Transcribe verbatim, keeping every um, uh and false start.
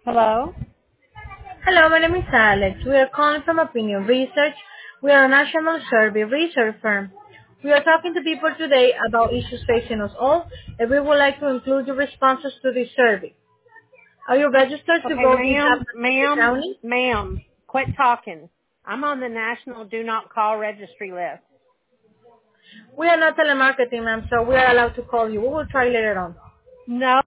Hello? Hello, my name is Alex. We are calling from Opinion Research. We are a national survey research firm. We are talking to people today about issues facing us all, and we would like to include your responses to this survey. Are you registered to Okay, vote in San ma'am, Francisco ma'am, County? ma'am, quit talking. I'm on the National Do Not Call Registry list. We are not telemarketing, ma'am, so we are allowed to call you. We will try later on. No.